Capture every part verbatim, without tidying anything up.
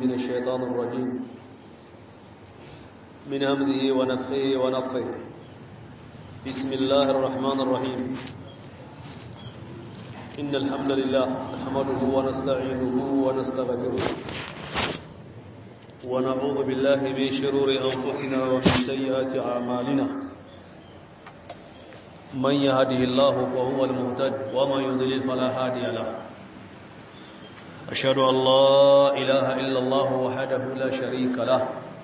من الشيطان الرجيم من همزه ونفخه ونفخه بسم الله الرحمن الرحيم إن الحمد لله نحمده ونستعينه ونستغفره ونعوذ بالله من شرور أنفسنا ومن سيئات أعمالنا من يهده الله فهو المهتد ومن يضلل فلا هادي له أشهد أن لا إله إلا الله وحده لا شريك له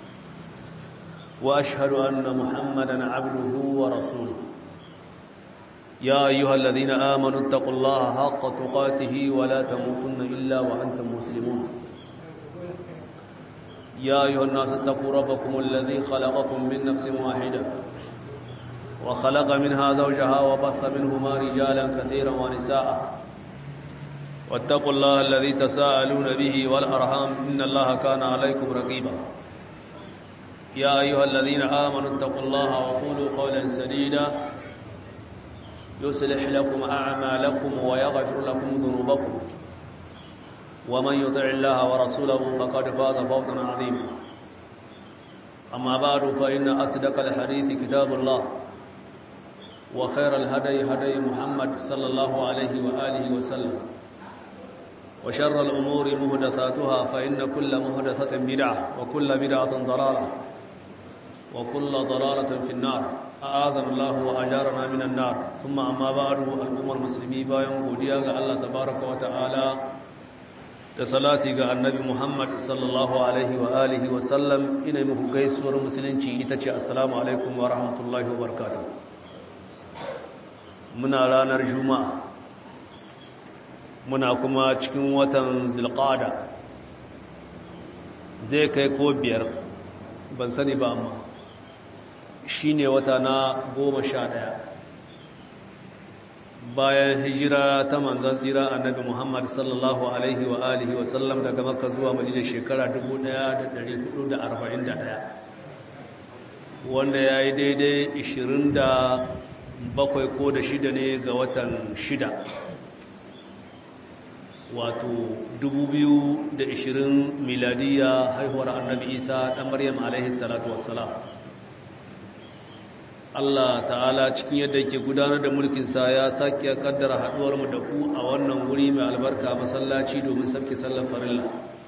وأشهد أن محمدًا عبده ورسوله يا أيها الذين آمنوا اتقوا الله حق تقاته ولا تموتن إلا وأنتم مسلمون يا أيها الناس اتقوا ربكم الذي خلقكم من نفس واحدة وخلق منها زوجها وبث منهما رجالا كثيرا ونساء واتقوا الله الذي تساءلون به والأرحام إن الله كان عليكم رقيبا يا أيها الذين آمنوا اتقوا الله وقولوا قولا سديدا يصلح لكم أعمالكم ويغفر لكم ذنوبكم ومن يطع الله ورسوله فقد فاز فوزا عظيما أما بعد فإن أصدق الحديث كتاب الله وخير الهدي هدي محمد صلى الله عليه وآله وسلم وشر الأمور محدثاتها فإن كل محدثة بدعة وكل بدعة ضلالة وكل ضلالة في النار أعاذنا الله وأجارنا من النار ثم أما بعد الأمة المسلمين بايون godiya ga Allah tabaraka wa ta'ala da salati ga annabi Muhammad sallallahu alaihi wa alihi wa sallam ina muku gaisuwar musulunci ita ce assalamu alaikum wa rahmatullahi wa barakatuh muna ranar juma'a muna kuma cikin watan zilqada zai kai ko biyar ban sani ba amma shine wata na goma sha ɗaya bayan hijira ta manzon tsira annabi Muhammad sallallahu alaihi wa alihi wa sallam daga Makka zuwa Madina shekara dubu ɗaya da ɗari hudu da arba'in da ɗaya wanda yayi daidai ishirin da bakwai ko da shida ne ga watan shida wato dubu biyu da ishirin miladiya haihuwar annabi Isa ɗan Maryam alaihi salatu wassalam Allah ta'ala cikin yadda yake gudanar da mulkinsa ya sake kaddara haduwar mu da ku a wannan wuri mai albarka masallaci domin sarki sallar farilla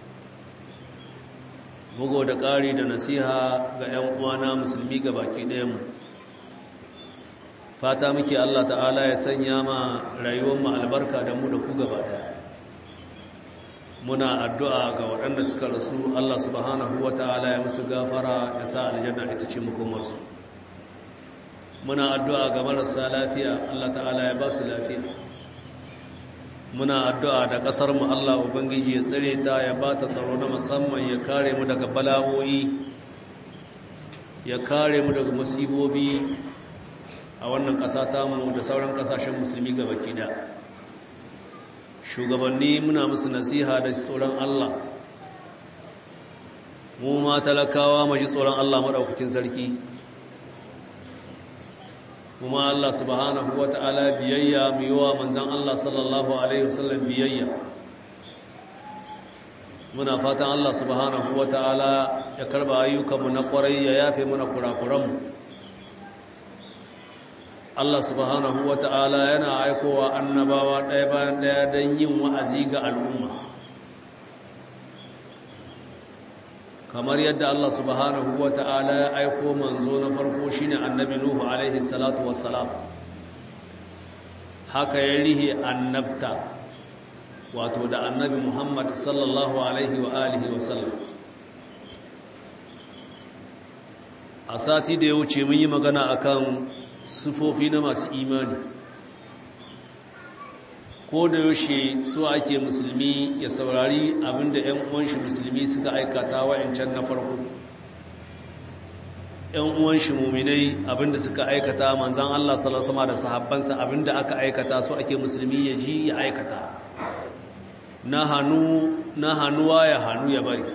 bugo da ƙari da nasiha ga 'yan uwana musulmi ga baki ɗayan mu fata muke Allah ta'ala ya sanya ma rayuwar mu albarka da mu da ku gaba ɗaya muna addu'a ga waɗanda suka rasu Allah subhanahu wata'ala ya musu gafara ya sa aljanna ita ce makomarsu muna addu'a ga marasa lafiya Allah ta'ala ya ba su lafiya muna addu'a da ƙasar mu Allah ubangiji ya tsare ta ya ba ta tsaro na musamman ya kare mu daga bala'o'i ya kare mu daga musibobi a wannan ƙasa tamu da sauran ƙasashen musulmi gabaki da shugabanni muna musu nasiha da tsoron Allah mu ma talakawa mu ji tsoron Allah madaukakin sarki kuma Allah subhanahu wata'ala biyayya mu yi wa manzon Allah sallallahu alaihi wasallam biyayya muna fatan Allah subhanahu wata'ala ya karba ayyukanmu na kwarai ya yafe mana kurakuranmu Allah subhanahu wata'ala yana aikowa annabawa ɗaya bayan ɗaya don yin wa'azi ga al'umma kamar yadda Allah subhanahu wata'ala ya aiko manzo na farko shine annabi Nuhu alaihi salatu wassalam haka ya rihe annabta wato da annabi Muhammad sallallahu alaihi wa alihi wa sallam a sati da ya wuce mun yi magana akan sufofi na masu imani ko da yaushe su ake musulmi ya saurari abinda ƴan uwan shi musulmi suka aikata wa'ancan na farko ƴan uwan shi mu'minai abinda suka aikata manzon Allah sallallahu alaihi wasallam da sahabbansa abinda aka aikata su ake musulmi ya ji ya aikata na hanu na hanuwa ya hanu ya bari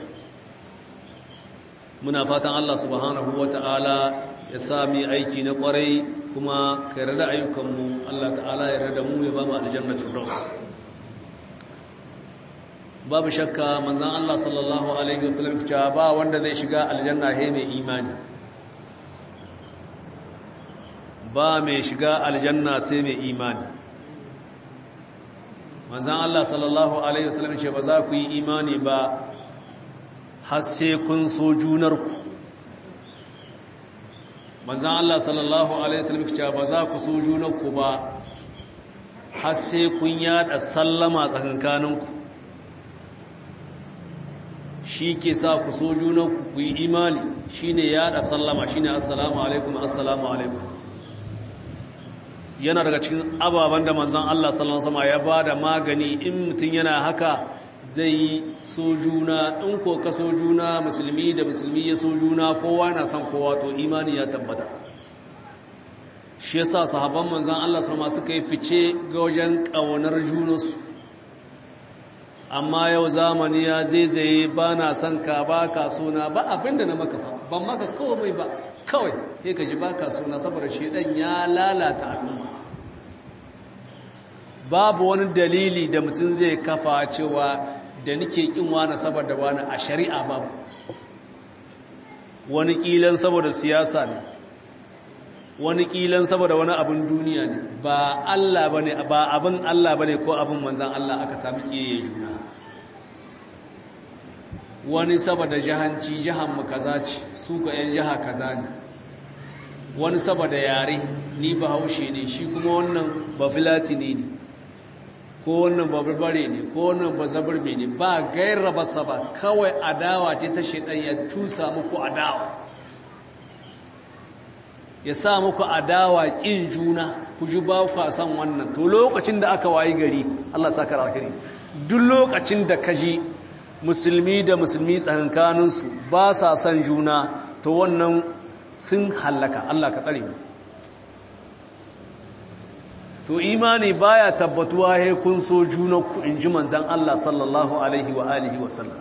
muna fatan Allah subhanahu wataala ya sami aiki na kwarai kuma ka yarda ayyukanmu Allah ta'ala ya yarda mu ya ba mu aljanna firdaus babu shakka manzon Allah sallallahu alaihi wasallam cewa ba wanda zai shiga aljanna he mai imani ba mai shiga aljanna sai mai imani manzon Allah sallallahu alaihi wasallam ce ba za ku yi imani ba har sai kun so junarku manzon Allah sallallahu alaihi wasallam ce ba za ku so junarku ba har sai kun yada sallama tsakankaninku shi ke sa ku so junanku ku yi imani shine yada sallama shine assalamu alaikum assalamu alaikum yana daga cikin ababen da manzon Allah sallallahu alaihi wasallam ya bada magani in mutun yana haka zai yi so juna in ko ka so juna musulmi da musulmi ya so juna kowa na son kowa to imani ya tabbata shi yasa sahabban manzon Allah sallallahu alaihi wasallam suka yi fice ga wajen kaunar junansu amma yau zamani ya zaizaye ba na son ka ba ka suna ba abinda na maka fa ban maka komai ba kawai sai ka ji ba ka suna saboda shedan ya lalata al'umma babu wani dalili da mutum zai kafa cewa da nike kin wani saboda wani a shari'a babu wani kilan saboda siyasa ne wani kilan saboda wani abin duniya ne ba Allah bane ba abin Allah bane ko abin manzon Allah aka sami kiyaye juna wani saboda jahanci jahan mu kaza ce su ko yan jaha kaza ne wani saboda yare ni bahaushe ne shi kuma wannan ba filatini ne ko wannan ba barbare ne ko wannan ba zabarbe ne ba gaira ba saba kawai adawa ce ta shedan ya tusa muku adawa ya sa muku adawa kin juna ku ji ba ku san wannan to lokacin da aka wayi gari Allah saka alkhairi duk lokacin da kaji musulmi da musulmi tsakankanin su ba sa san juna to wannan sun halaka Allah ka tsare mu to imani baya tabbatuwa he kun so juna ku inji manzon Allah sallallahu alaihi wa alihi wa sallam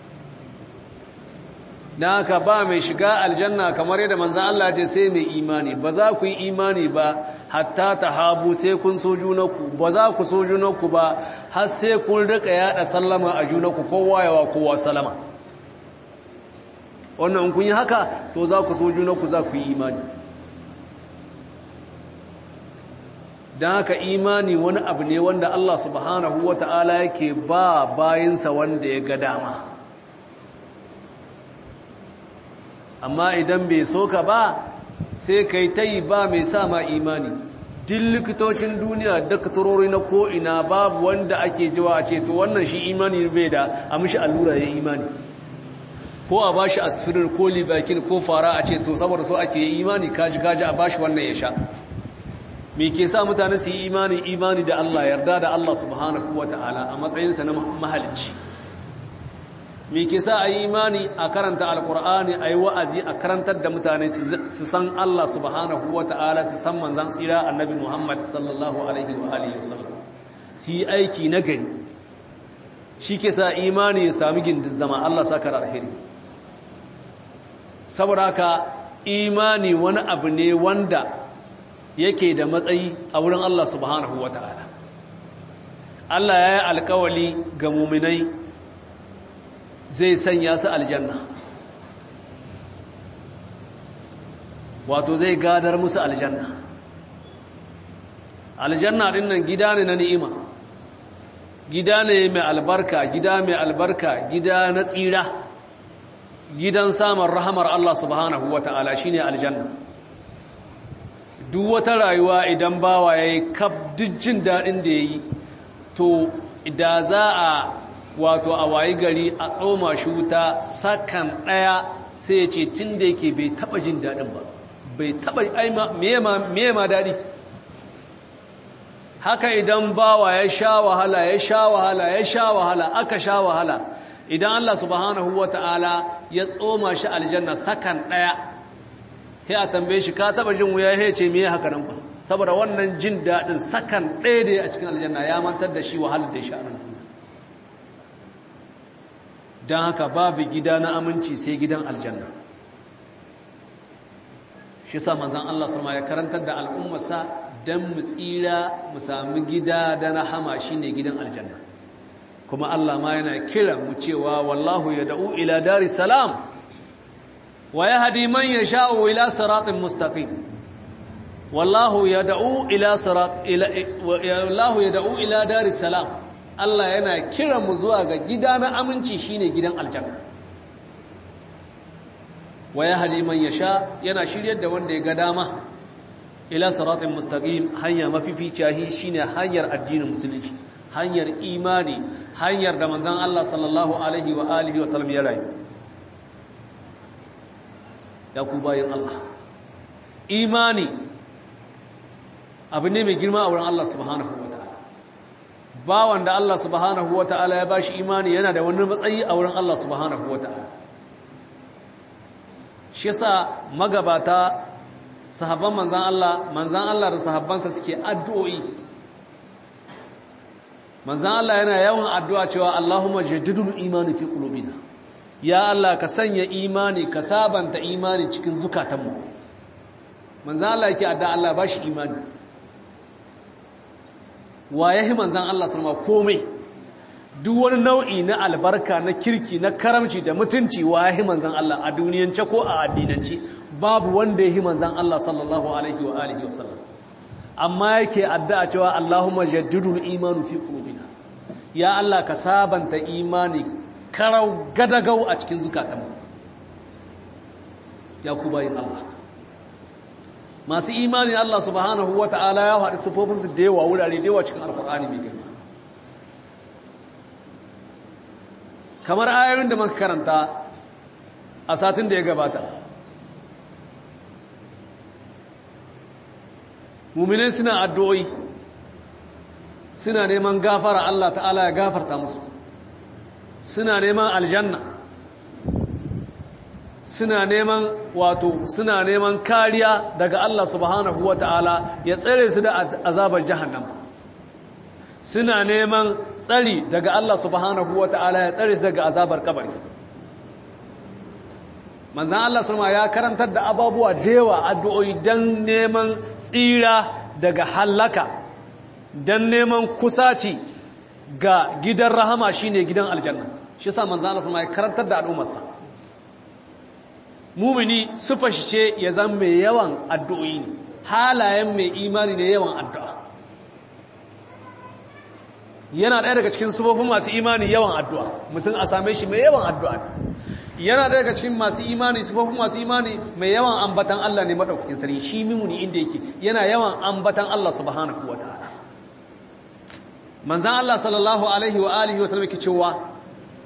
dan haka ba mai shiga aljanna kamar yadda manzon Allah ce sai mai imani ba za ku yi imani ba hatta tahabu sai kun so junanku ba za ku so junanku ba har sai kun rika yada sallama a junanku kowa yawa kowa salama wannan kun yi haka to za ku so junanku za ku yi imani dan haka imani wani abu ne wanda Allah subhanahu wataala yake ba bayinsa wanda ya ga dama amma idan bai so ka ba sai kai ta yi ba mai sa ma imani duk likitocin duniya daktarori na ko'ina babu wanda ake jiwa a ce to wannan shi imani bai da a mishi allura ya imani ko a bashi aspirin ko livakin ko fara a ce to saboda so ake yi imani kaji kaji a bashi wannan ya sha me ke sa mutane su yi imani imani da Allah yarda da Allah subhanahu wata'ala a matsayinsa na mahalicci me ke sa a yi imani a karanta alkur'ani a yi wa'azi a karantar da mutane su san Allah subhanahu wa ta'ala su san manzan tsira annabi Muhammad sallallahu alaihi wa alihi wasallam su yi aiki na gari shi ke sa imani ya sami gindin zama Allah sa kara alheri saboda haka imani wani abu ne wanda yake da matsayi a wurin Allah subhanahu wa ta'ala Allah ya yi alkawali ga muminai zai sanya su aljanna wato zai gadar musu aljanna aljanna din nan gida ne na ni'ima gida ne mai albarka gida mai albarka gida na tsira gidan samun rahamar Allah subhanahu wata'ala shine aljanna duk wata rayuwa idan bawa yayi kaf jin dadin da yayi to da za a wato a wayi gari a tsoma shi wuta sakan ɗaya sai ya ce tun da yake bai taɓa jin daɗin ba bai taɓa aima meye ma daɗi haka idan bawa ya sha wahala ya sha wahala ya sha wahala aka sha wahala idan Allah subhanahu wata'ala ya tsoma shi aljanna sakan ɗaya sai a tambaye shi ka taɓa jin wuya ya ce meye haka nan ba saboda wannan jin daɗin sakan ɗaya da a cikin aljanna ya mantar da shi wahalar da ya sha nan don haka babu gida na aminci sai gidan aljanna shi sa manzan Allah sama ya karantar da al'ummarsa don mu tsira mu sami gida da rahama shine gidan aljanna kuma Allah ma yana kira mu cewa wallahu yad'u ila daris salam wa yahdi man yasha'u ila siratin mustaqim wallahu yad'u ila sirat ila wallahu yad'u ila daris salam Allah yana kira mu zuwa ga gida na aminci shine gidan aljanna wa yahdi man yasha yana shiryar da wanda ya ga dama ila siratin mustaqim hanya mafificiya shine hanyar addinin musulunci hanyar imani hanyar da manzon Allah sallallahu alaihi wa alihi wa sallam ya rayu ya ku bayin Allah imani abu ne mai girma a wurin Allah subhanahu wataala ba wanda Allah subhanahu wataala ya bashi imani yana da wani matsayi a wurin Allah subhanahu wataala shi yasa magabata sahabban manzan Allah manzan Allah da sahabbansa suke addu'o'i manzan Allah yana yawan addu'a cewa Allahumma jaddidul imani fi qulubina ya Allah ka sanya imani ka sabanta imani cikin zukatanmu manzan Allah yake addu'a Allah ba shi imani wa yahi manzan Allah sallama komai duk wani nau'i na albarka na kirki na karamci da mutunci wa yahi manzan Allah a duniyance ko a addinance babu wanda yahi manzan Allah sallallahu alaihi wa alihi wasallam amma yake addu'a cewa Allahumma jaddidul imani fi qulubina ya Allah ka sabanta imani karau gadagau a cikin zukatanmu ya ku bayin Allah masu imani Allah subhanahu wata'ala ya faɗi sifofinsu da yawa wurare da yawa cikin alkur'ani mai girma kamar ayoyin da muka karanta a satin da ya gabata mu'minai suna addu'o'i suna neman gafara Allah ta'ala ya gafarta musu suna neman aljanna suna neman wato suna neman kariya daga Allah subhanahu wata'ala ya tsare su da azabar jahannam suna neman tsari daga Allah subhanahu wata'ala ya tsare su daga azabar kabari manzon Allah sallama ya karantar da ababuwa da yawa addu'o'i dan neman tsira daga halaka dan neman kusaci ga gidan rahama shine gidan aljanna shi yasa manzon Allah sallama ya karantar da al'ummarsa mumini sufa shi ce ya zama mai yawan addu'o'i ne halayen mai imani ne yawan addu'a yana ɗaya daga cikin sufofin masu imani yawan addu'a mutum a same shi mai yawan addu'a ne yana ɗaya daga cikin masu imani sufofin masu imani mai yawan ambatan Allah ne maɗaukakin sarki shi mimuni inda yake yana yawan ambatan Allah subhanahu wa ta'ala manzan Allah sallallahu alaihi wa alihi wa sallam yake cewa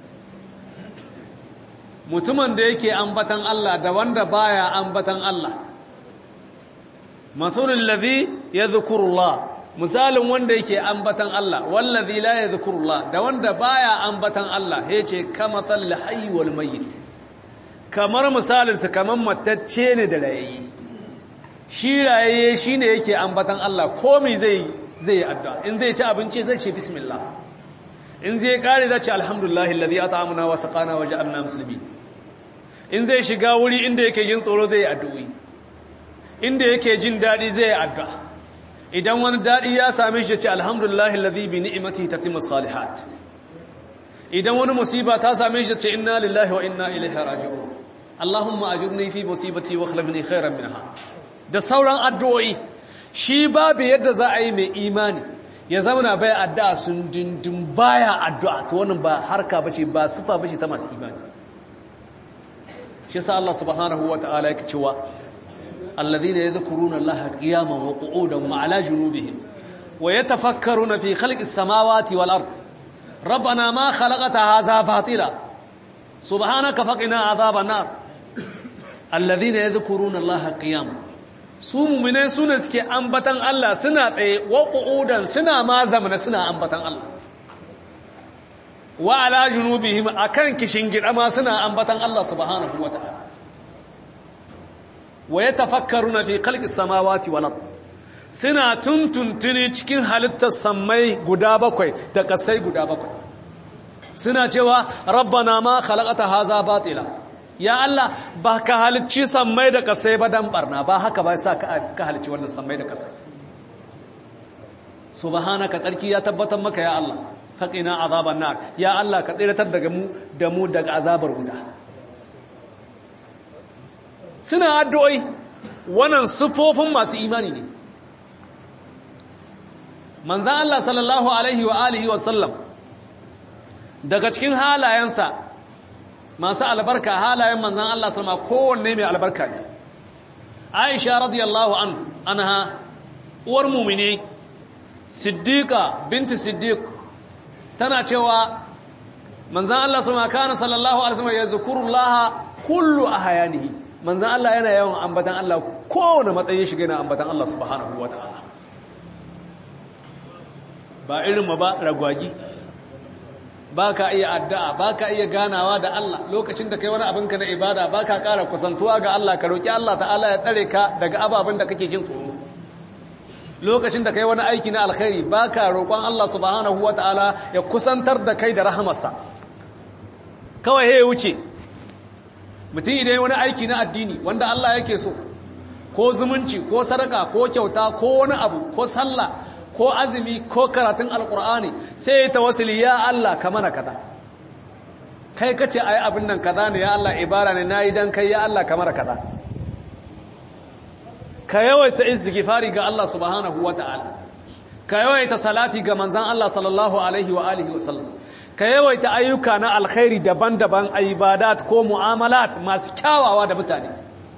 mutumin da yake ambatan Allah da wanda baya ambatan Allah mathalul ladhi yadhkurullah misalin wanda yake ambatan Allah wallazi la yadhkurullah da wanda baya ambatan Allah yace kamathal hayy wal mayyit kamar misalin sa kaman matacce ne da rayayi shi rayaye shine yake ambatan Allah komai zai zai addu'a in zai ci abinci zai ce bismillah in zai kare zai ce alhamdulillahi alladhi at'amana wa saqana wa ja'alna muslimin in zai shiga wuri inda yake jin tsoro zai addu'i inda yake jin dadi zai addu'a idan wani dadi ya same shi ya ce alhamdulillahi alladhi bi ni'matihi tatimmu salihat idan wani musiba ta same shi ya ce inna lillahi wa inna ilaihi raji'un allahumma ajurni fi musibati wa akhlifni khairan minha da sauran addu'o'i shi babu yadda za a yi mai imani ya zauna bai addu'a sun dindin baya addu'a to wannan ba harka bace ba sifa bace ta masu imani shi sa Allah subhanahu wata'ala yake cewa alladhina yadhkuruna Allaha qiyaman wa qu'udan wa 'ala junubihim wa yatafakkaruna fi khalqis samawati wal ard rabbana ma khalaqta hadha batila subhanaka faqina adhaban nar alladhina yadhkuruna Allaha qiyaman su mu'minai sune suke ambatan Allah suna tsaye wa qu'udan suna ma zamana suna ambatan Allah wa ala junubihim akan kishin gida ma suna ambatan Allah subhanahu wataala wa yatafakkaruna fi khalqis samawati wal ard suna tuntuntuni cikin halittar samai guda bakwai da kasai guda bakwai suna cewa rabbana ma khalaqata hadha batila ya Allah ba ka halicci samai da kasai ba dan barna ba haka ba sa ka halicci wannan samai da kasai subhanaka tsarki ya tabbatar maka ya Allah faqina azaban nar ya Allah ka tsiratar daga mu da mu daga azabar wuta suna addu'o'i wannan sufofin masu imani ne manzan Allah sallallahu alaihi wa alihi wa sallam daga cikin halayensa masu albarka halayen manzan Allah sallama kowanne mai albarka ne Aisha radiyallahu an anha uwar mu'mini Siddiqa binti Siddiq tana cewa manzan Allah sallama kana sallallahu alaihi wa sallam yazkurullaha kullu ahyanihi manzan Allah yana yawan ambatan Allah kowane matsayin shiga yana ambatan Allah subhanahu wataala ba irin ma ba ragwagi ba ka iya addu'a ba ka iya ganawa da Allah lokacin da kai wani abinka na ibada ba ka ƙara kusantuwa ga Allah ka roƙi Allah ta'ala ya tsare ka daga ababen da kake jin tsoro lokacin da kai wani aiki na alkhairi ba ka roƙon Allah subhanahu wa ta'ala ya kusantar da kai da rahamarsa kawai ya wuce mutum idan wani aiki na addini wanda Allah yake so ko zumunci ko sadaka ko kyauta ko wani abu ko sallah ko azumi ko karatun alkur'ani sai ya tawassuli ya Allah ka mana kaza kai kace ayi abin nan kaza ne ya Allah ibara ne nayi dan kai ya Allah ka mana kaza ka yawaita istighfari ga Allah subhanahu wataala ka yawaita salati ga manzon Allah sallallahu alaihi wa alihi wa sallam ka yawaita ayyuka na alkhairi daban-daban ibadat ko mu'amalat masu kyawawa da mutane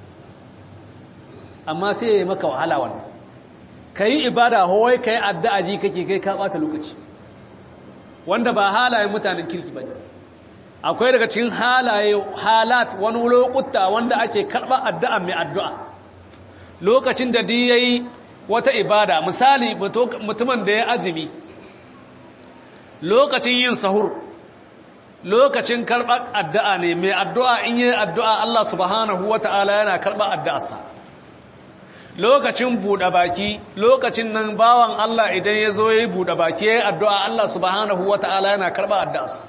amma sai ya maka wahala wannan ka yi ibada hawai ka yi addu'a ji kake kai ka ɓata lokaci wanda ba halayen mutanen kirki ba ne akwai daga cikin halaye halat wani lokuta wanda ake karɓa addu'a mai addu'a lokacin da di ya yi wata ibada misali mutumin da ya azumi lokacin yin sahur lokacin karɓar addu'a ne mai addu'a in yi addu'a Allah subhanahu wa ta'ala yana karɓar addu'arsa lokacin buɗe baki lokacin nan bawan Allah idan ya zo ya yi buɗe baki ya yi addu'a Allah subhanahu wa ta'ala yana karɓa addu'arsa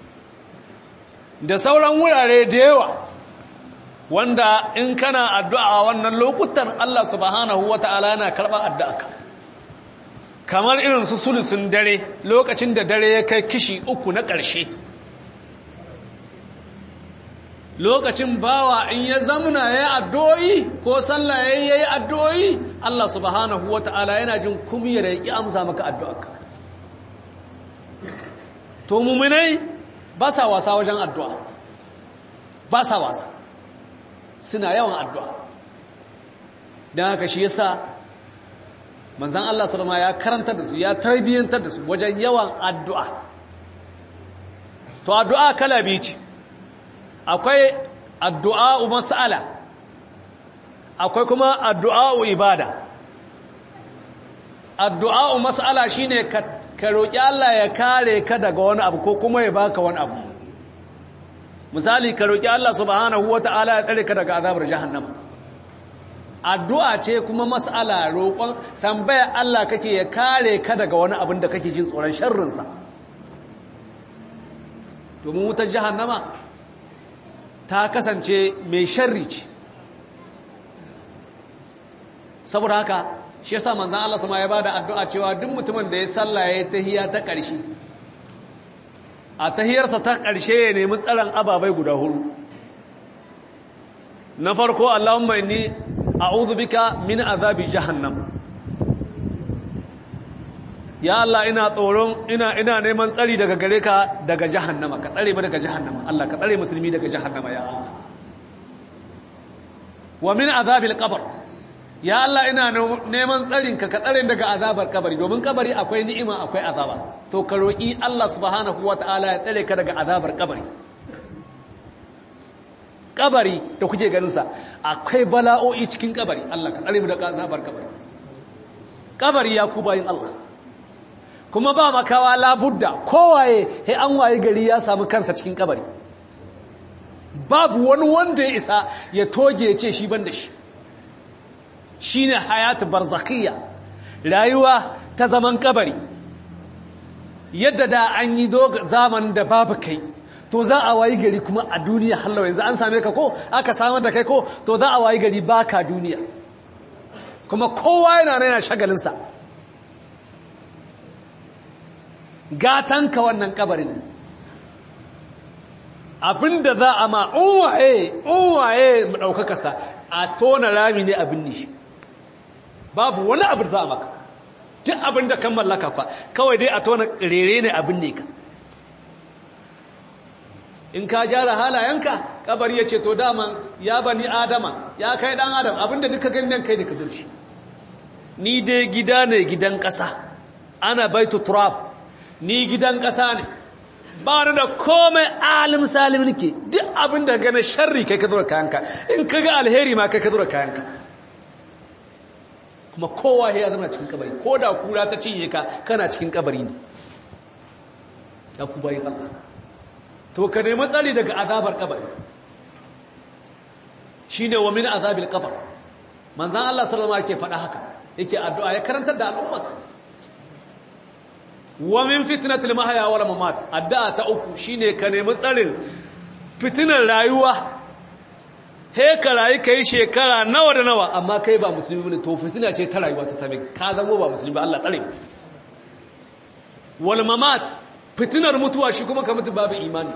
da sauran wurare da yawa wanda in kana addu'a wannan lokutan Allah subhanahu wa ta'ala yana karɓa addu'arka kamar irin su sulusun dare lokacin da dare ya kai kishi uku na ƙarshe lokacin bawa in ya zamuna ya yi addu'o'i ko sallah ya yi addu'o'i Allah subhanahu wa ta'ala yana jin kumiyar ya ƙi amsa maka addu'arka to mummunai ba sa wasa wajen addu'a ba sa wasa suna yawan addu'a don haka shi yasa manzan Allah sallama ya karanta da su ya tarbiyyantar da su wajen yawan addu'a to addu'a kala biyu ce akwai addu'a mas'ala akwai kuma addu'a ibada addu'a mas'ala shine ka, ka roƙi Allah ya kare ka daga wani abu ko kuma ya baka wani abu misali ka roƙi Allah subhanahu wata'ala ya tsare ka daga azabar jahannama addu'a ce kuma mas'ala roƙon tambaya Allah kake ya kare ka daga wani abin da kake jin tsoron sharrinsa domin wutar jahannama ta kasance mai sharri ce saboda haka shi yasa manzon Allah sama ya bada addu'a cewa duk mutumin da ya salla ya tahiyya ta ƙarshe a tahiyarsa ta ƙarshe ya nemi tsaron ababai guda hudu na farko Allahumma inni a'udhu bika min azabi jahannam ya Allah ina tsoron ina ina neman tsari daga gare ka daga jahannama ka tsare mu daga jahannama Allah ka tsare musulmi daga jahannama ya Allah wa min azabil qabr ya Allah ina neman tsarin ka ka tsare daga azabar kabari domin kabari akwai ni'ima akwai azaba to ka roki Allah subhanahu wataala ya tsare ka daga azabar kabari kabari da kuke ganin sa akwai bala'o'i cikin kabari Allah ka tsare mu daga azabar kabari kabari ya ku bayin Allah kuma ba makawa labudda kowaye he an waye gari ya samu kansa cikin kabari babu wani wanda ya isa ya toge ya ce shi ban da shi shine hayatu barzakhiyya rayuwa ta zaman kabari yadda da an yi zaman da babu kai to za a wayi gari kuma a duniya hallawa yanzu an same ka ko aka samar da kai ko to za a wayi gari baka duniya kuma kowa yana yana shagalinsa gatanka wannan kabarin ne abinda za a ma unwaye unwaye mu ɗaukaka sa a tona rami ne abin nishi babu wani abin za a maka duk abin da kan mallaka kwa kawai dai a tona rere ne abin ne ka in ka gyara halayenka kabari ya ce to daman ya bani adama ya kai dan adam abinda duka gani nan kai da ka zurfi ni dai gida ne gidan ƙasa ana baitu turab ni gidan ƙasa ne ba ni da komai alim salim nake duk abinda gane sharri kai ka zura kayanka in ka ga alheri ma kai ka zura kayanka kuma kowa ya zama cikin kabari ko da kura ta cinye ka kana cikin kabari ne ya ku bayin Allah to ka nemi tsari daga azabar kabari shine wa min azabil qabr manzon Allah sallallahu alaihi wasallam yake faɗa haka yake addu'a ya karantar da al'ummarsa wa min fitnatil mahya wal mamat addu'a ta uku shine ka nemi tsarin fitinar rayuwa he ka rayu kai shekara nawa da nawa amma kai ba musulmi bane to fitina ce ta rayuwa ta same ka zama ba musulmi ba Allah tsare wal mamat fitinar mutuwa shi kuma ka mutu babu imani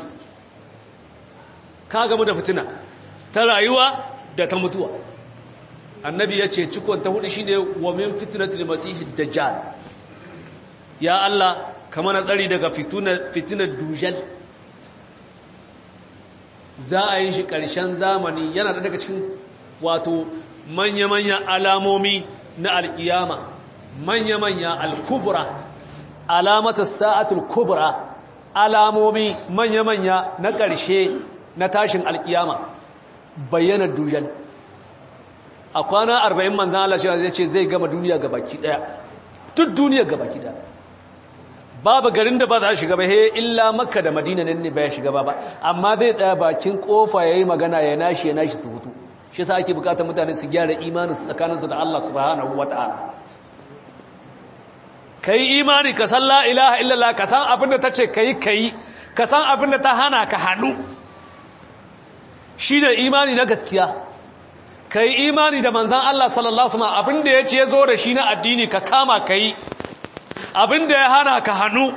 ka gamu da fitina ta rayuwa da ta mutuwa annabi ya ce cikon ta hudu shine wa min fitnatil masihid dajjal ya Allah ka mana tsari daga fitinar fitinar dujal za a yi shi ƙarshen zamani yana da daga cikin wato manya-manya alamomi na alƙiyama manya-manya al-kubra alamatu sa'atul kubra alamomi manya-manya na ƙarshe na tashin alƙiyama bayyana dujal a kwana arba'in manzan Allah zai ce zai gama duniya ga baki ɗaya duk duniya ga baki ɗaya babu garin da ba za a shiga ba he illa makka da madina ne ba ya shiga ba ba amma zai tsaya bakin kofa ya yi magana ya nashi ya nashi su hutu shi sa ake bukatar mutane su gyara imanin su tsakaninsu da Allah subhanahu wa ta'ala ka yi imani ka san la ilaha illallah ka san abin da ta ce ka yi ka yi ka san abin da ta hana ka hannu shi ne imani na gaskiya ka yi imani da manzan Allah sallallahu alaihi wasallam abin da ya ce ya zo da shi na addini ka kama ka yi abin da ya hana ka hannu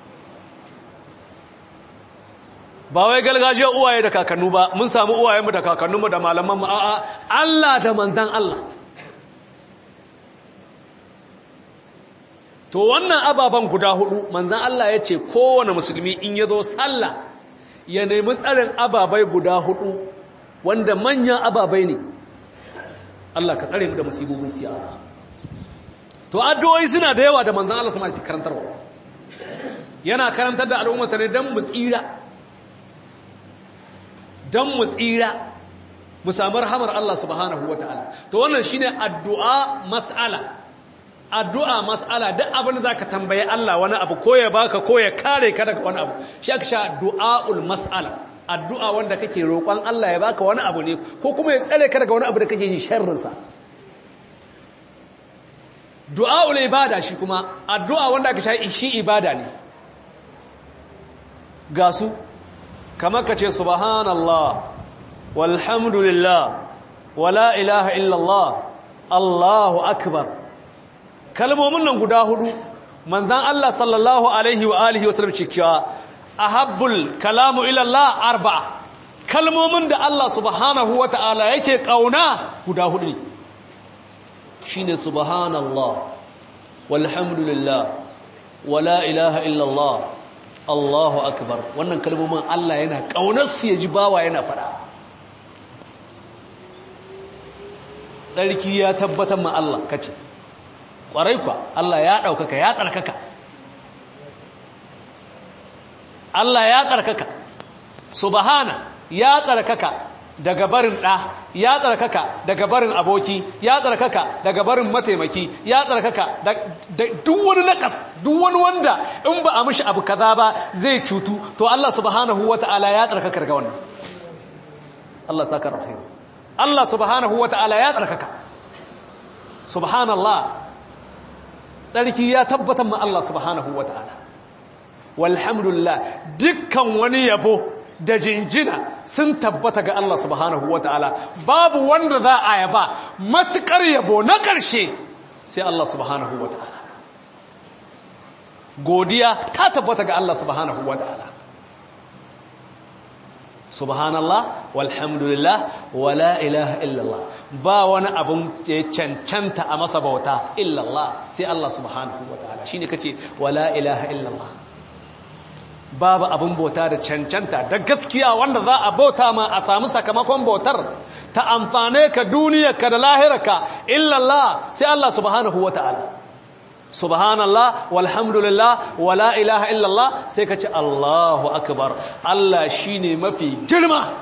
ba wai galgajiyar uwaye da kakannu ba mun samu uwayenmu da kakannunmu da malamanmu a'a Allah da manzan Allah to wannan ababen guda hudu manzan Allah ya ce kowane musulmi in ya zo sallah ya nemi tsarin ababai guda hudu wanda manyan ababai ne Allah ka tsare mu da musibobin siya to addu'o'i suna da yawa da manzan Allah sama ke karantarwa yana karantar da al'ummarsa ne don mu tsira don mu tsira mu samu rahamar Allah subhanahu wataala to wannan shine addu'a mas'ala addu'a mas'ala duk abin da zaka tambaye Allah wani abu ko ya baka ko ya kare ka daga wani abu shi aka sha du'aul mas'ala addu'a wanda kake roƙon Allah ya baka wani abu ne ko kuma ya tsare ka daga wani abu da kake yin sharrin sa du'aul ibada shi kuma addu'a wanda aka sha shi ibada ne ga su kamar kace subhanallah walhamdulillah wala ilaha illallah Allahu akbar kalmomin nan guda hudu manzan Allah sallallahu alaihi wa alihi wasallam cewa ahabbul kalamu ila Allah arba'a kalmomin da Allah subhanahu wataala yake kauna guda hudu ne shine subhanallah walhamdulillah wala ilaha illallah Allahu akbar wannan kalmomin Allah yana kaunar su yaji bawa yana fada sarki ya tabbatar ma Allah kace ƙwarai kwa Allah ya ɗaukaka ya tsarkaka Allah ya tsarkaka subhana ya tsarkaka daga barin ɗa ya tsarkaka daga barin aboki ya tsarkaka daga barin mataimaki ya tsarkaka da duk wani naƙas duk wani wanda in ba a mishi abu kaza ba zai cutu to Allah subhanahu wata'ala ya tsarkaka daga wannan Allah saka rahim Allah subhanahu wata'ala ya tsarkaka subhanallah tsarki ya tabbatar ma Allah subhanahu wa ta'ala walhamdulillah dukkan wani yabo da jinjina sun tabbata ga Allah subhanahu wa ta'ala babu wanda za a yaba matukar yabo na ƙarshe sai Allah subhanahu wa ta'ala godiya ta tabbata ga Allah subhanahu wataala subhanallah walhamdulillah wala ilaha illallah ba wani abun da cancanta a masa bauta illallah sai Allah subhanahu wataala shine kace wala ilaha illallah babu abun bauta da cancanta da gaskiya wanda za a bauta ma a samu sakamakon bautar ta amfane ka duniyarka da lahirarka illallah sai Allah subhanahu wataala subhanallah walhamdulillah wala ilaha illallah sai ka ce Allahu akbar Allah shine mafi girma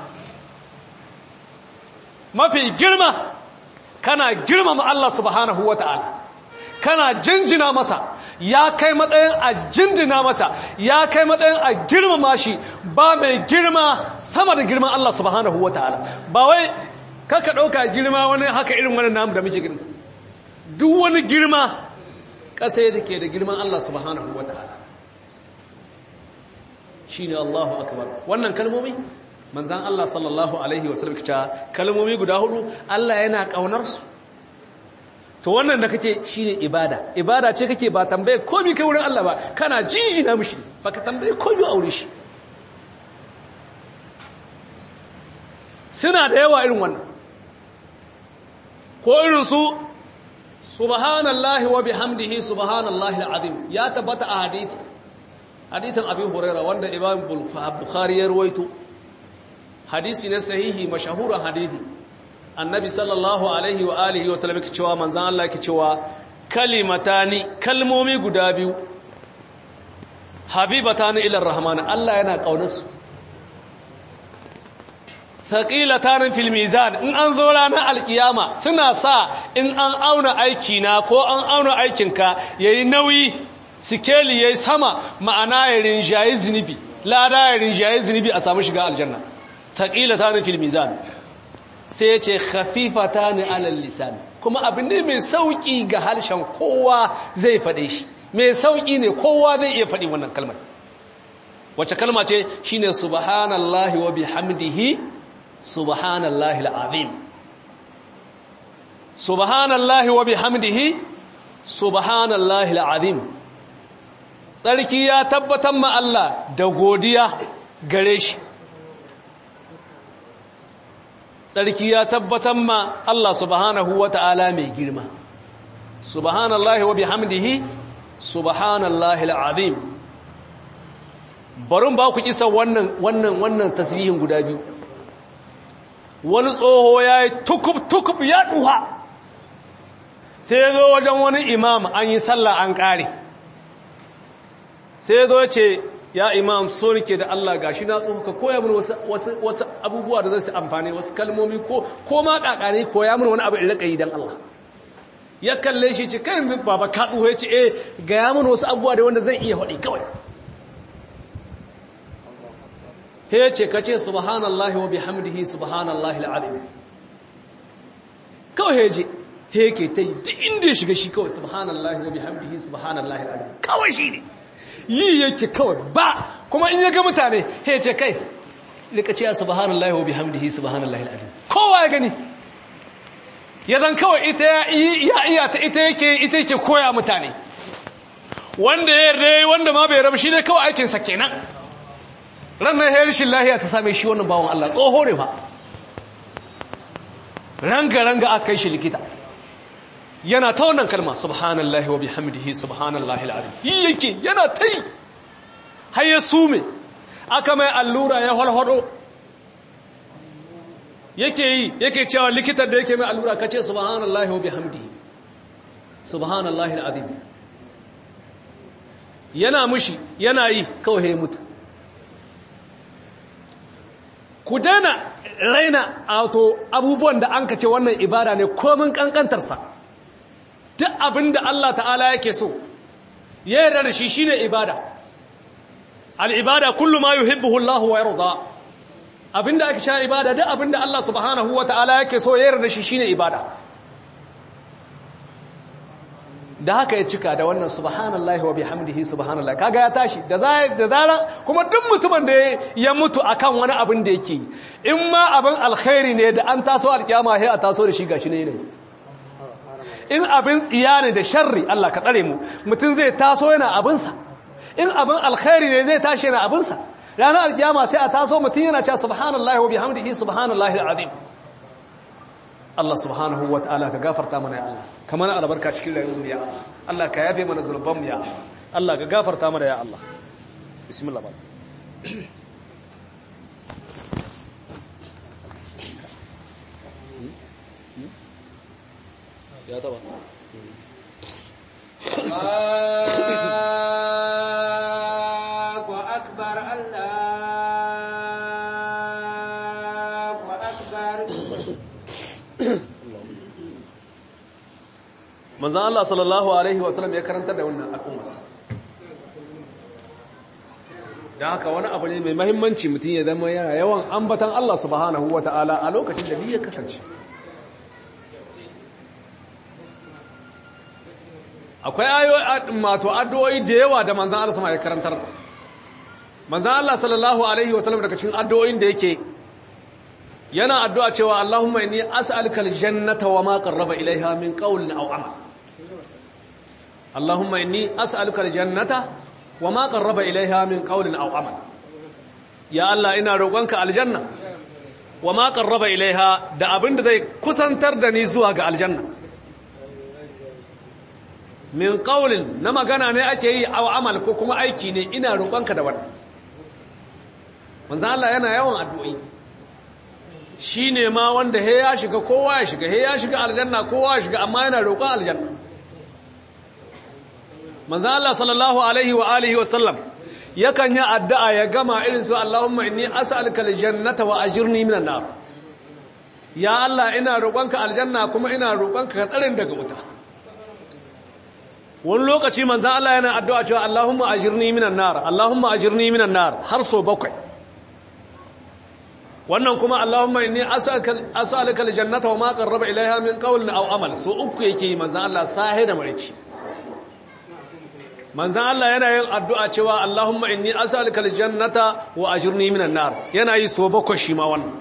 mafi girma kana girmama Allah subhanahu wataala kana jinjina masa ya kai matsayin a jinjina masa ya kai matsayin a girmama shi ba mai girma sama da girman Allah subhanahu wataala ba wai kaka dauka girma wani haka irin wannan namu da muke girma duk wani girma ƙasa da ke da girman Allah subhanahu wa ta'ala shi ne Allahu akbar wannan kalmomi manzan Allah sallallahu alaihi wasallam ta kalmomi guda hudu Allah yana ƙaunarsu to wannan da kake shi ne ibada ibada ce kake ba tambaye komi kai wurin Allah ba kana jinjina mishi ba ka tambaye komi aure shi suna da yawa irin wannan ko irin su subhanallahi wa bihamdihi subhanallahi alazim ya tabbata a hadisi hadisin abi huraira wanda imam bukhari ya rawaito hadisi ne sahihi mashahuran hadisi annabi sallallahu alaihi wa alihi wa sallam yake cewa manzon Allah yake cewa kalimatani kalmomi guda biyu habibatani ila arrahman Allah yana kaunarsu thaqilatan fil mizan in an zo ranar alkiyama suna sa in an auna aiki na ko an auna aikinka yayi nauyi sikeli yayi sama ma'ana ya rinjayi zinubi lada ya rinjayi zinubi a samu shiga aljanna thaqilatan fil mizan sai ya ce khafifatan ala lisan kuma abin ne mai sauki ga harshen kowa zai fade shi mai sauki ne kowa zai iya fadi wannan kalmar wace kalma ce shine subhanallahi wa bihamdihi subhanallahi alazim subhanallahi wa bihamdihi subhanallahi alazim tsarki ya tabbatar ma Allah da godiya gare shi tsarki ya tabbatar ma Allah subhanahu wata'ala mai girma subhanallahi wa bihamdihi subhanallahi alazim barun ba ku kisa wannan wannan wannan tasbihin guda biyu wani tsoho ya yi tukub-tukub ya tsuha sai ya zo wajen wani imam an yi sallah an ƙare sai ya zo ce ya imam so nike da Allah gashi na tsoho ka koya mini wasu abubuwa da zai su amfani wasu kalmomi ko ma ƙaƙari koya mini wani abu in riƙa yi don Allah ya kalle shi ce kai baba ka tsoho ya ce eh gaya mini wasu abubuwa da wanda zan iya faɗi kawai he ce ka ce subhanallahi wa bihamdihi subhanallahi alazim kawai he je he ke ta yi duk inda ya shiga shi kawai subhanallahi wa bihamdihi subhanallahi alazim kawai shi ne yi yake kawai ba kuma in ya ga mutane he ce kai lika ce subhanallahi wa bihamdihi subhanallahi alazim kowa ya gani ya zan kawai ita ya iya ta ita yake ita yake koya mutane wanda ya rai wanda ma bai rabu shi ne kawai aikinsa kenan ranar harshen lahiya ta same shi wannan bawon Allah tsoho ne fa ranga-ranga aka kai shi likita yana ta wannan kalma subhanallahi wa bihamdihi subhanallahi alazim yi yake yana ta yi har ya sume aka mai allura ya halhado yake yi yake cewa likitan da yake mai allura kace subhanallahi wa bihamdihi subhanallahi alazim yana mushi yana yi kawai ya mutu ku dana raina auto abubuwan da an kace wannan ibada ne komin kankantarsa duk abinda Allah ta'ala yake so ya yarda da shi shine ibada al-ibada kullu ma yuhibbuhu Allah wa yarda abinda ake cewa ibada duk abinda Allah subhanahu wa ta'ala yake so ya yarda da shi shine ibada da haka ya cika da wannan subhanallahi wa bihamdihi subhanallahi kaga ya tashi da da zara kuma duk mutumin da ya mutu akan wani abin da yake in ma abin alkhairi ne da an taso alkiyama sai a taso da shi gashi ne ne in abin tsiya ne da sharri Allah ka tsare mu mutum zai taso yana abin sa in abin alkhairi ne zai tashi na abinsa ranar alkiyama sai a taso mutum yana cewa subhanallahi wa bihamdihi subhanallahi alazim Allah subhanahu wa ta'ala ka gafarta mana ya Allah ka mana albarka cikin rayuwar ya Allah Allah ka yafe mana zulubban mu ya Allah Allah ka gafarta mana ya Allah bismillah ya taba Allahu akbar Allahu akbar manzo Allah sallallahu alaihi wasallam ya karanta da wannan al'ummarsa da haka wani abu ne mai muhimmanci mutum ya zama yana yawan ambatan Allah subhanahu wataala a lokacin da ya kasance akwai ayoyi mato addu'o'i da yawa da manzon Allah sama ya karantar manzon Allah sallallahu alaihi wasallam daga cikin addu'o'in da yake yana addu'a cewa Allahumma inni as'aluka aljannata wa ma qarraba ilaiha min qawlin aw amal Allahumma inni as'aluka aljannata wa ma qarraba ilaiha min qawlin aw amal ya Allah ina roƙonka aljanna wa ma qarraba ilaiha da abinda zai kusantar da ni zuwa ga aljanna min qawlin na magana ne ake yi aw amal ko kuma aiki ne ina roƙonka da wannan manzo Allah yana yawan addu'o'i shine ma wanda he ya shiga kowa ya shiga he ya shiga aljanna kowa ya shiga amma yana roƙon aljanna manzo Allah sallallahu alaihi wa alihi wa sallam yakan yi addu'a ya gama irin su Allahumma inni as'aluka aljannata wa ajirni minan nar ya Allah ina roƙonka aljanna kuma ina roƙonka ka tsare daga wuta wani lokaci manzo Allah yana addu'a cewa Allahumma ajirni minan nar Allahumma ajirni minan nar har so bakwai wannan kuma Allahumma inni as'aluka as'aluka aljannata wa ma qarraba ilaiha min qawlin aw amal so uku yake manzo Allah sahi da marici manzo Allah yana yin addu'a cewa Allahumma inni as'aluka aljannata wa ajirni minan nar yana yi so bakwai shi ma wannan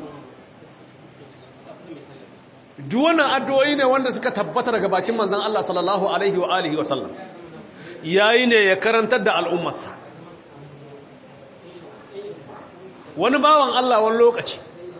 duk wannan addu'o'i ne wanda suka tabbata daga bakin manzon Allah sallallahu alaihi wa alihi wa sallam yayi ne ya karantar da al'ummarsa wani bawan Allah wani lokaci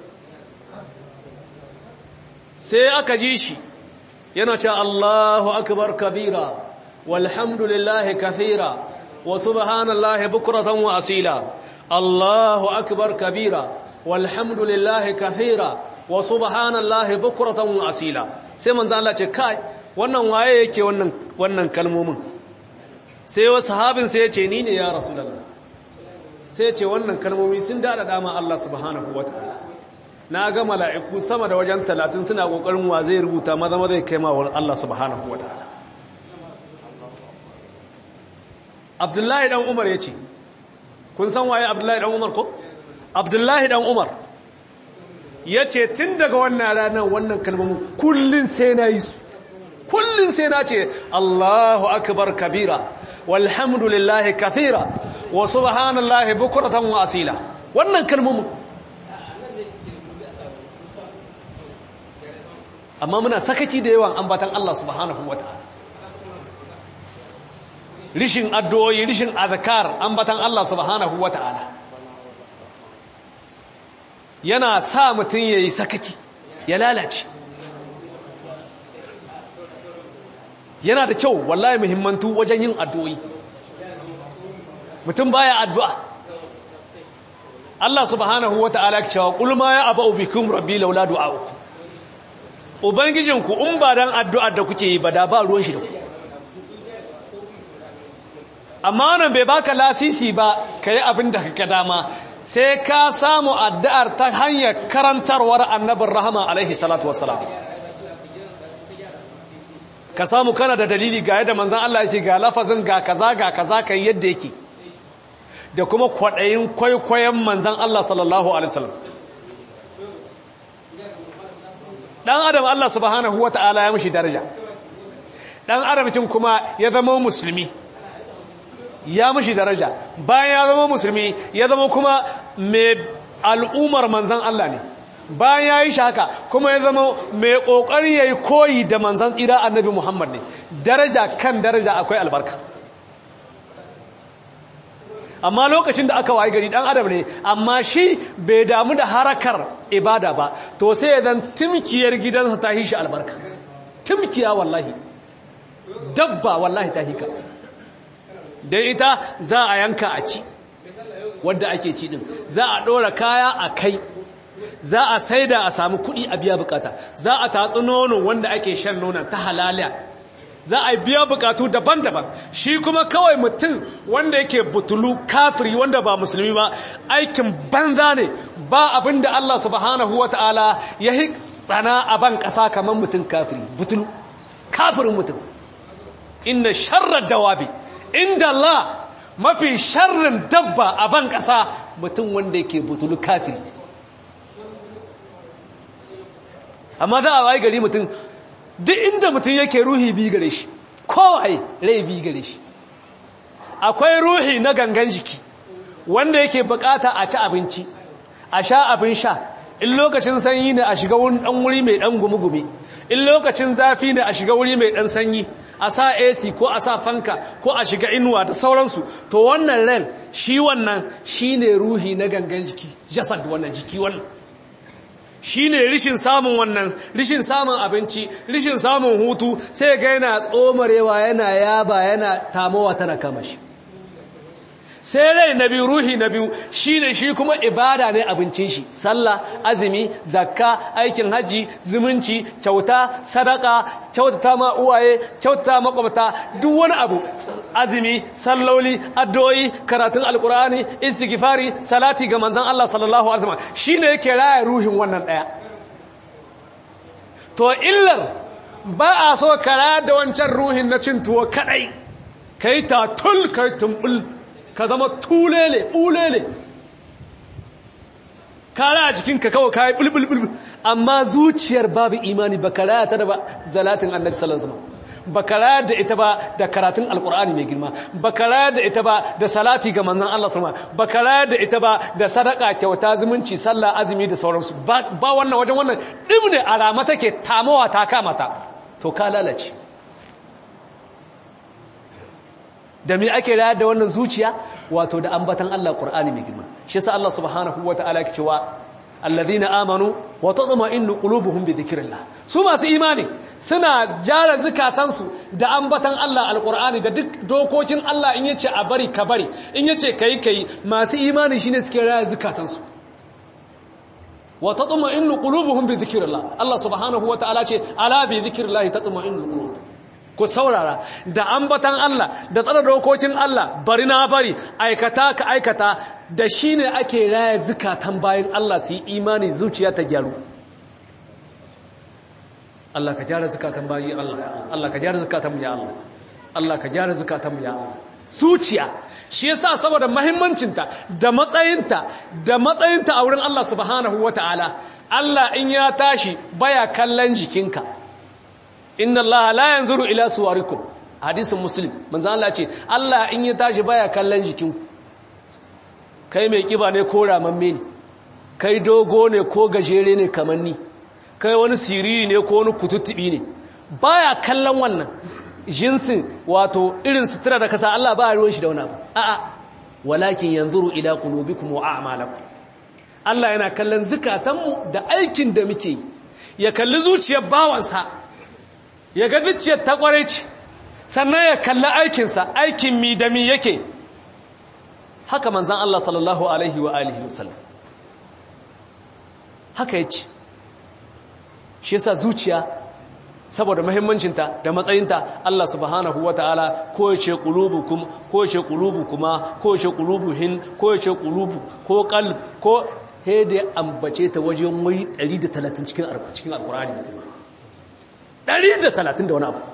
sai aka ji shi yana cewa Allahu akbar kabira walhamdulillahi kathira wa subhanallahi bukratan wa asila Allahu akbar kabira walhamdulillahi kathira wa subhanallahi bukratan wa asila sai manzo Allah ce kai wannan waye yake wannan wannan kalmomin sai wa sahabin sai ya ce ni ne ya rasulullah sai ya ce wannan kalmomi sun dada dama Allah subhanahu wataala na ga mala'iku sama da wajen talatin suna kokarin wa zai rubuta maza maza zai kai ma wa Allah subhanahu wataala Abdullahi dan Umar yace kun san waye Abdullahi dan Umar ko Abdullahi dan Umar ya ce tun daga wannan ranar wannan kalmomin kullum sai na yi su kullum sai na ce Allahu akbar kabira walhamdulillahi kathira wa subhanallahi bukratan wa asila wannan kalmomin amma muna sakaki da yawan ambatan Allah subhanahu wataala rishin addu'o'i rishin azkar ambatan Allah subhanahu wataala yana sa mutum ya yi sakaki ya lalace yana da kyau wallahi muhimmantu wajen yin addu'o'i mutum baya addu'a Allah subhanahu wa ta'ala ya cewa qul ma ya abu bikum rabbi laula du'aukum ubangijinku in ba dan addu'ar da kuke yi ba da ba ruwan shi da ku amma wannan bai baka lasisi ba kai abin da kake dama sai ka samu addu'ar ta hanyar karantarwar annabin rahama alaihi salatu wassalam ka samu kana da dalili ga yadda manzan Allah yake ga lafazin ga kaza ga kaza kan yadda yake da kuma kwaɗayin kwaikwayon manzan Allah sallallahu alaihi wasallam dan adam Allah subhanahu wata'ala ya mishi daraja dan adam kuma ya zama musulmi ya mishi daraja bayan ya zama musulmi ya zama kuma mai al'umar manzan Allah ne bayan ya yi shi haka kuma ya zama mai ƙoƙari ya yi koyi da manzan tsira annabi Muhammad ne daraja kan daraja akwai albarka amma lokacin da aka wayi gari dan adam ne amma shi bai damu da harakar ibada ba to sai dan timkiyar gidansa ta hishi albarka timkiya wallahi dabba wallahi ta hika dan ita za a yanka a ci wanda ake ci din za a dora kaya a kai za a saida a samu kuɗi a biya bukata za a tatsi nono wanda ake shan nonon ta halaliya za a biya bukatu daban-daban shi kuma kawai mutum wanda yake butulu kafiri wanda ba musulmi ba aikin banza ne ba abinda Allah subhanahu wata'ala ya yi tsana a ban ƙasa kamar mutum kafiri butulu kafirin mutum inna sharrar dawabi inda Allah mafi sharrin dabba a ban ƙasa mutum wanda yake butulu kafiri amma za a wayi gari mutum duk inda mutum yake ruhi bi gare shi kowai rai bi gare shi akwai ruhi na gangan jiki wanda yake bukata a ci abinci a sha abin sha in lokacin sanyi ne a shiga dan wuri mai dan gumi-gumi in lokacin zafi ne a shiga wuri mai dan sanyi a sa A C ko a sa fanka ko a shiga inuwa da sauransu to wannan ran shi wannan shine ruhi na gangan jiki jasad wannan jiki wannan shi ne rishin samun wannan rishin samun abinci rishin samun hutu sai ga yana tsomarewa yana yaba yana tamowa tana kama shi sai rai na biyu ruhi na biyu shi ne shi kuma ibada ne abincin shi sallah azumi zakka aikin hajji zumunci kyauta sadaka kyautata ma uwaye kyautata makwabta duk wani abu azumi salloli addu'o'i karatun alkur'ani istighfari salati ga manzon Allah sallallahu alaihi wasallam shine yake raya ruhin wannan daya to illar ba a so kara da wancan ruhin na cin tuwo kadai kai ta tul kai tumbul ka zama tulele ulele kara a jikinka kawai kayi bulbulbul amma zuciyar babu imani ba kara ta da ba zalatin annabi sallallahu alaihi wasallam ba kara da ita ba da karatun alkur'ani mai girma ba kara da ita ba da salati ga manzon Allah sallallahu alaihi wasallam ba kara da ita ba da sadaka kyauta zumunci sallah azumi da sauransu ba wannan wajen wannan dimne alama take tamowa ta kamata to ka lalace da me ake rayar da wannan zuciya wato da ambatan Allah Qur'ani mai girma shi yasa Allah subhanahu wataala yake cewa alladhina amanu wa tatma'innu qulubuhum bi dhikrillah su masu imani suna jara zakatansu da ambatan Allah alqur'ani da duk dokokin Allah in yace a bari ka bari in yace kai kai masu imani shine suke rayar zakatansu wa tatma'innu qulubuhum bi dhikrillah Allah subhanahu wataala ce ala bi dhikrillah tatma'innu qulub ku saurara da ambatan Allah da tsara dokokin Allah bari na bari aikata ka aikata da shine ake raya zukatan bayan Allah su yi imani zuciya ta gyaru Allah ka gyara zukatan bayan Allah Allah ka gyara zukatan mu ya Allah Allah ka gyara zukatan mu ya Allah zuciya shi yasa saboda muhimmancinta da matsayinta da matsayinta a wurin Allah subhanahu wataala Allah in ya tashi baya kallon jikinka inna Allah la yanzuru ila suwarikum hadisin muslim manzo Allah ce Allah in ya tashi baya kallon jikinku kai mai kiba ne ko ramamme ne kai dogo ne ko gajere ne kamar ni kai wani siriri ne ko wani kututtubi ne baya kallon wannan jinsin wato irin sutura da kasa Allah ba ruwan shi da wani abu a'a walakin yanzuru ila qulubikum wa a'malakum Allah yana kallon zukatanmu da aikin da muke yi ya kalli zuciyar bawansa ya ga zuciyar ta kware ce sannan ya kalli aikinsa aikin mi da mi yake haka manzan Allah sallallahu alaihi wa alihi wasallam haka yace shi yasa zuciya saboda muhimmancinta da matsayinta Allah subhanahu wataala ko yace qulubukum ko yace qulubukuma ko yace qulubuhin ko yace qulubu ko qalb ko hede ambace ta wajen wuri ɗari da talatin cikin cikin alqur'ani ɗari da talatin da wani abu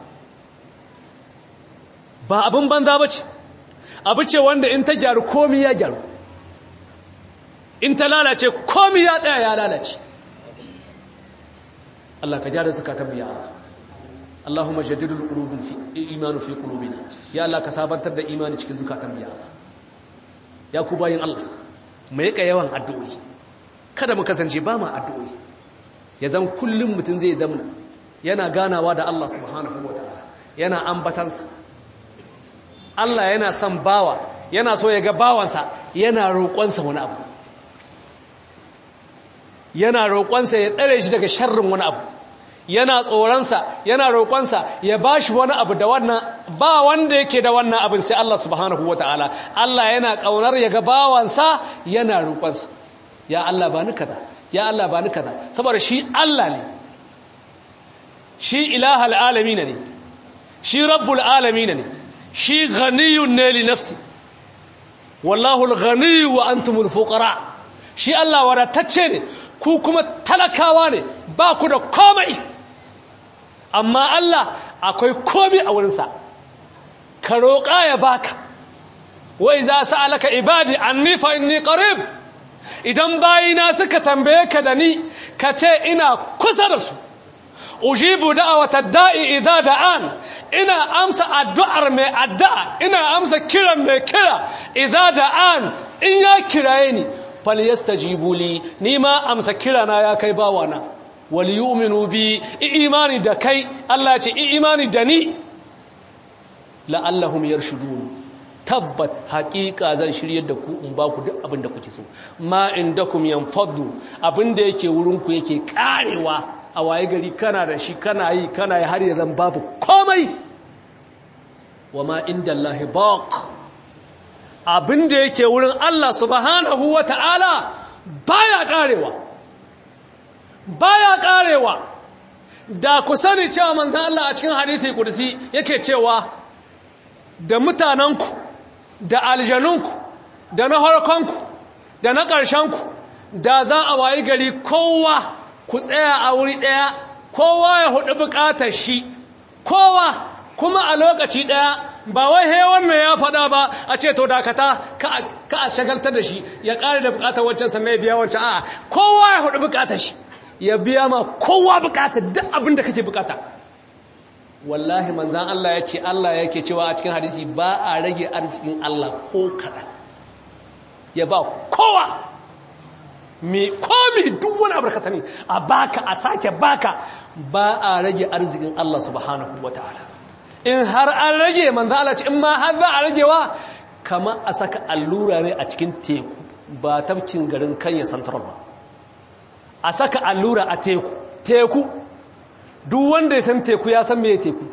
ba abin banza bace abu ce wanda in ta gyaru komi ya gyaru in ta lalace komi ya tsaya ya lalace Allah ka gyara zakatan ya Allah Allahumma jaddidul qulubi fi imanu fi qulubina ya Allah ka sabantar da imani cikin zakatan ya Allah ya ku bayin Allah mu yaka yawan addu'o'i kada mu kasance ba mu addu'o'i ya zan kullum mutun zai zama yana ganawa da Allah subhanahu wataala yana ambatansa Allah yana son bawa yana so ya ga bawansa yana roƙonsa wani abu yana roƙonsa ya tsare shi daga sharrin wani abu yana tsoronsa yana roƙonsa ya bashi wani abu da wannan ba wanda yake da wannan abin sai Allah subhanahu wataala Allah yana kaunar ya ga bawansa yana roƙonsa ya Allah bani kaza ya Allah bani kaza saboda shi Allah ne shi ilahul alamin ne shi rabbul alamin ne shi ghaniyun ne li nafsi wallahu al-ghani wa antumul fuqara shi Allah wadatacce ne ku kuma talakawa ne ba ku da komai amma Allah akwai komai a wurinsa ka roƙa ya baka wa iza sa'alaka ibadi anni fa inni qarib idan bayina suka tambaye ka da ni ka ce ina kusa da su ujibu da'watad da'i idza da'an ina amsa addu'ar mai addu'a ina amsa kiran mai kira idza da'an in ya kiraye ni falyastajibu li nima amsa kirana ya kai bawana wal yu'minu bi imani da kai Allah ya ce imani da ni la'allahum yarshudun tabbat haqiqa zan shiryar da ku in ba ku duk abin da kuke so ma indakum yanfadu abinda yake wurin ku yake karewa a waye gari kana da shi kana yi kana yi har yanzu babu komai wama indallahi baq abinda yake wurin Allah subhanahu wata'ala baya karewa baya karewa da ku sani cewa manzon Allah a cikin hadisi kudusi yake cewa da mutananku da aljanunku da na harkonku da na ƙarshenku da za a wayi gari kowa ku tsaya a wuri ɗaya kowa ya hudu buƙatar shi kowa kuma a lokaci ɗaya ba wai he wannan ya faɗa ba a ce to dakata ka a shagaltar da shi ya ƙare da buƙatar wancan sannan ya biya wancan a'a kowa ya hudu buƙatar shi ya biya ma kowa buƙatar duk abin da kake buƙata wallahi manzan Allah ya ce Allah yake cewa a cikin hadisi ba a rage arzikin Allah ko kaɗan ya ba kowa me komi duk wani abu da ka sani a baka a sake baka ba a rage arzikin Allah subhanahu wataala in har an rage manzan Allah ce in ma har za a ragewa kama a saka allura ne a cikin teku ba tafkin garin Kenya Central ba a saka allura a teku teku duk wanda ya san teku ya san meye teku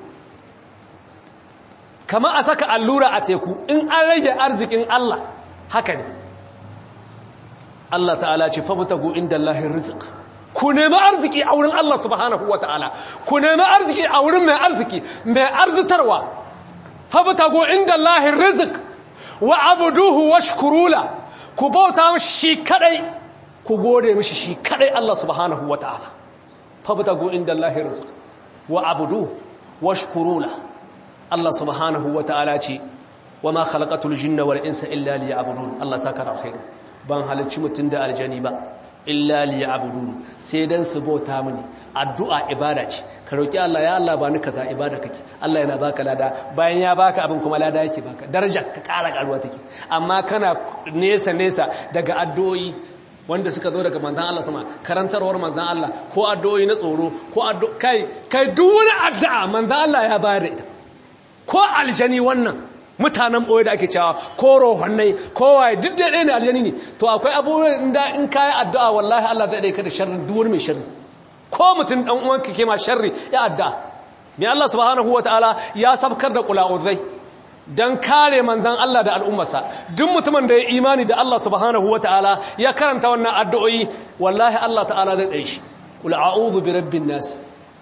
kama a saka allura a teku in an rage arzikin Allah haka ne Allah ta'ala ce fabtagu indallahi rizq ku nemi arziki a wurin Allah subhanahu wata'ala ku nemi arziki a wurin mai arziki mai arzitarwa fabtagu indallahi rizq wa abuduhu washkuru la ku bauta shi kadai ku gode mishi shi kadai Allah subhanahu wata'ala fabtagu indallahi rizq wa abudu washkuru la Allah subhanahu wata'ala ce wama khalaqatul jinna wal insa illa liya'budun Allah saka alkhair ban halicci mutun da aljani ba illa liya'budun sai dan su bauta mini addu'a ibada ce ka roki Allah ya Allah bani kaza ibada kake Allah yana baka lada bayan ya baka abin kuma lada yake baka daraja ka kara karuwa take amma kana nesa nesa daga addu'o'i wanda suka zo daga manzan Allah sama karantarwar manzan Allah ko addu'o'i na tsoro ko addu'o kai kai duk wani addu'a manzan Allah ya bayar da ita ko aljani wannan mutanen boye da ake cewa ko rohannai ko waye duk da ne aljani ne to akwai abubuwan da in kai addu'a wallahi Allah zai daika da sharrin duk wani mai sharri ko mutum dan uwanka ke ma sharri ya addu'a bi Allah subhanahu wataala ya sabkar da qula'udhai dan kare manzan Allah da al'ummarsa duk mutumin da ya imani da Allah subhanahu wataala ya karanta wannan addu'o'i wallahi Allah ta'ala zai dai shi qul a'udhu bi rabbin nas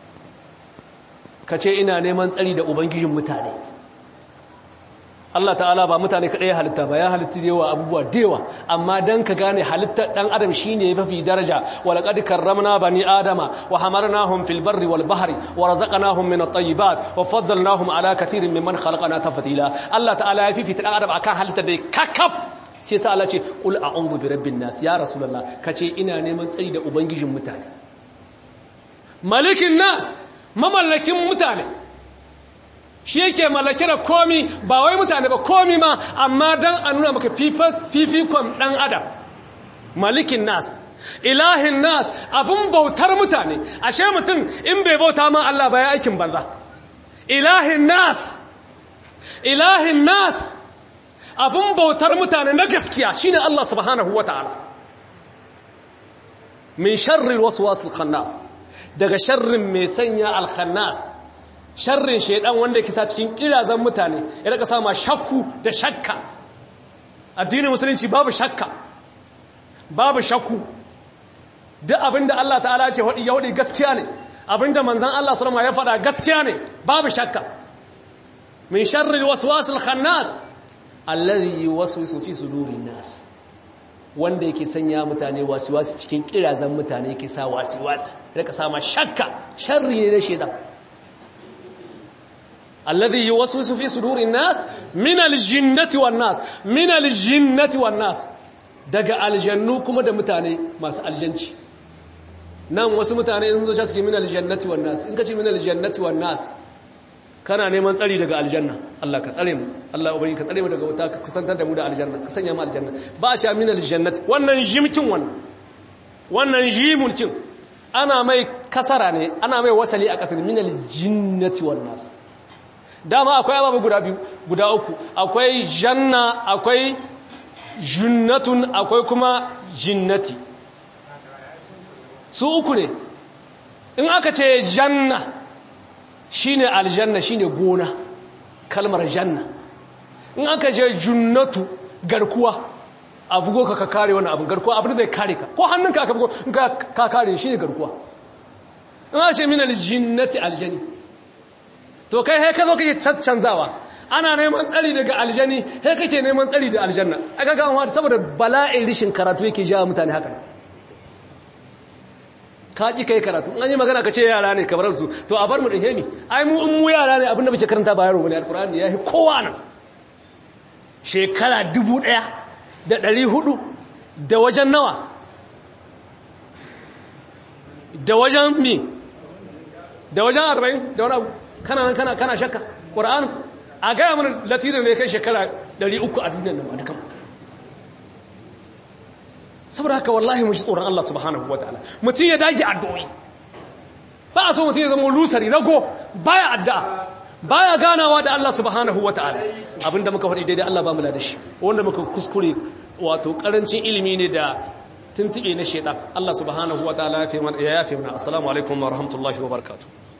kace ina neman tsari da ubangijin mutane Allah ta'ala ba mutane kadai ya halitta ba ya halitta yawa abubuwa dewa amma dan ka gane halittar dan adam shine yafi daraja walaqad karramna bani adama wa hamarnahum fil barri wal bahri wa razaqnahum min at-tayyibat wa faddalnahum ala kathirin mimman khalaqna tafdila Allah ta'ala ya fifi dan adam akan halittar da kakab sai sa Allah ce qul a'udhu bi rabbin nas ya rasulullah kace ina neman tsari da ubangijin mutane malikin nas mamallakin mutane shi yake mallake da komi ba wai mutane ba komi ma amma dan a nuna maka fifikon dan adam malikin nas ilahin nas abun bautar mutane ashe mutum in bai bauta ma Allah ba ya aikin banza ilahin nas ilahin nas abun bautar mutane na gaskiya shine Allah subhanahu wataala min sharri alwaswasil khannas daga sharrin mai sanya al-khannas sharrin shaydan wanda yake sa cikin kirazan mutane ya rika sama shakku da shakka addinin musulunci babu shakka babu shakku duk abinda Allah ta'ala ya ce wadi ya wadi gaskiya ne abinda manzon Allah sallallahu alaihi wasallam ya faɗa gaskiya ne babu shakka min sharri alwaswasil khannas alladhi yuwaswisu fi sudurin nas wanda yake sanya mutane wasiwasi cikin kirazan mutane yake sa wasiwasi rika sama shakka sharri ne na shedan alladhi yuwaswisu fi sudurin nas min aljinnati wan nas min aljinnati wan nas daga aljannu kuma da mutane masu aljanci nan wasu mutane in sun zo cikin min aljannati wan nas in kace min aljannati wan nas kana neman tsari daga aljanna Allah ka tsare mu Allah ubangi ka tsare mu daga wuta ka kusantar da mu da aljanna ka sanya mu aljanna ba sha min aljannati wannan jimcin wannan wannan jimulcin ana mai kasara ne ana mai wasali a kasar min aljinnati wan nas dama akwai ababu guda biyu guda uku akwai janna akwai junnatun akwai kuma jinnati su uku ne in aka ce janna shine aljanna shine gona kalmar janna in aka je junnatu garkuwa a bugo ka ka kare wani abu garkuwa abin zai kare ka ko hannunka aka bugo ka kare shine garkuwa in aka ce min aljinnati aljani to kai he ka zo kake caccanzawa ana neman tsari daga aljani he kake neman tsari da aljanna aka ga amma saboda bala'in rishin karatu yake jawo mutane haka ka ki kai karatu an yi magana ka ce yara ne kamar su to a bar mu dahe ni ai mu in mu yara ne abinda muke karanta ba yaro bane alqur'ani yayi kowa nan shekara dubu ɗaya da ɗari hudu da wajen nawa da wajen mi da wajen arba'in da wani abu kana kana kana shakka qur'ani a ga mun latirin ne kai shekara ɗari uku a duniyar nan dukan saboda haka wallahi mun shi tsoron Allah subhanahu wataala mutum ya dage addu'o'i ba a so mutum ya zama lusari rago baya addu'a baya ganawa da Allah subhanahu wataala abinda muka faɗi daidai Allah ba mu da shi wanda muka kuskure wato karancin ilimi ne da tuntube na shedan Allah subhanahu wataala ya yafe mana assalamu alaikum wa rahmatullahi wa barakatuh